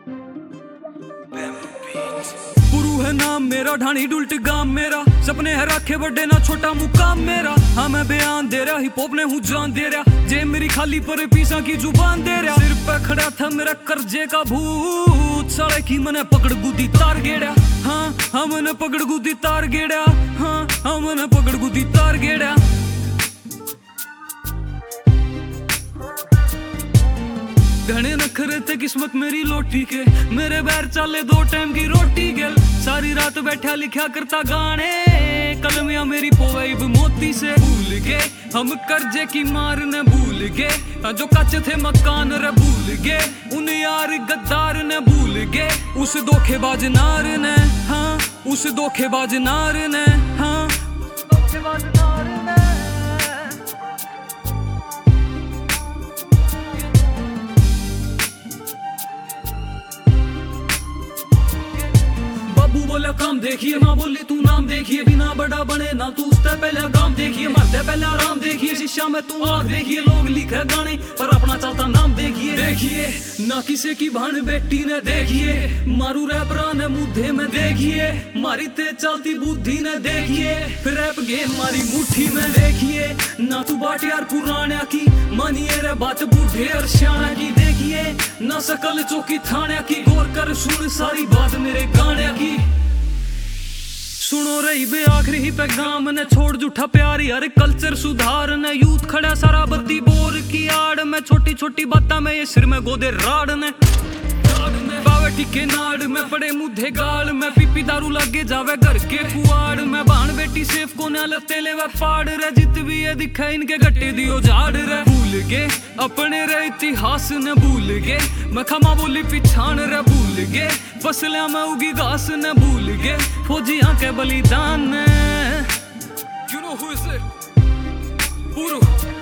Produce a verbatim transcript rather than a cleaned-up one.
पुरु है नाम मेरा, ढाणी डुलट गाम मेरा, सपने है रखे बड़े ना छोटा मुकाम मेरा। हाँ मैं बयान दे रहा, हिप हॉप ने हूँ जान दे रहा, जे मेरी खाली पर पीसा की जुबान दे रहा। सिर पे खड़ा था मेरा कर्जे का भूत, साले की मैंने पकड़ गुदी तार गेड़ा। हाँ हाँ मैंने पकड़ गुदी तार गेड़ा, हाँ हाँ मैंने पकड़ गुदी तार गेड़ा। घने नखरे थे किस्मत मेरी लोटी के, मेरे बैर चाले दो टाइम की रोटी गेल। सारी रात बैठा लिखा करता गाने, कलमिया मेरी पोवेब मोती से। भूल गए हम कर्जे की मार ने, भूल गए जो कच्चे थे मकान रे, भूल गए उन यार गद्दार ने, भूल गए उस धोखेबाज नार ने। हाँ उस धोखेबाज नार ने, हाँ धोखेबाज नार ने। बाबू बोला काम देखिए, माँ बोली तू नाम देखिए, बिना बड़ा बने ना तू उससे पहले काम देखिए, मरते पहले आराम देखिए, शीशा में तू आग देखिए। लोग लिखे गाने पर अपना चलता नाम देखिए, देखिए ना किसी की भान बेटी ने, देखिए मारू रैपरा ने मुद्दे में, देखिए मारी ते चलती बुद्धि ने, देखिए फिर रैप गेम मारी मुट्ठी में। देखिए ना तू बाट यार पुराना की, मानिए रे बात बूढ़े और श्याना की, देखिए ना सकल चौकी थाने की, गौर कर सुन सारी बात मेरे गाने की। सुनो रही बे आखिरी ही पैगाम ने, छोड़ जूठा प्यार यार कल्चर सुधार ने। यूथ खड़ा सारा बत्ती बोर की आड़ में, छोटी छोटी बातों में ये सिर में गोदे राड़ ने। बावे टिके नाड़ में पड़े मुद्धे गाल में, पीपी दारू लगे जावे घर के कुआड़ में। बाण बेटी सेफ को ना लते ले वे फाड़ रे, जित भी ये दिखे इनके गट्टे दियो झाड़ रे। भूल गए अपने रे इतिहास ने, भूल गए मैं खमा बोली पिछाण रे, भूल गए फसलिया में उगी घास ने, भूल गए फौजियां के बलिदान ने। You know who is it? Puru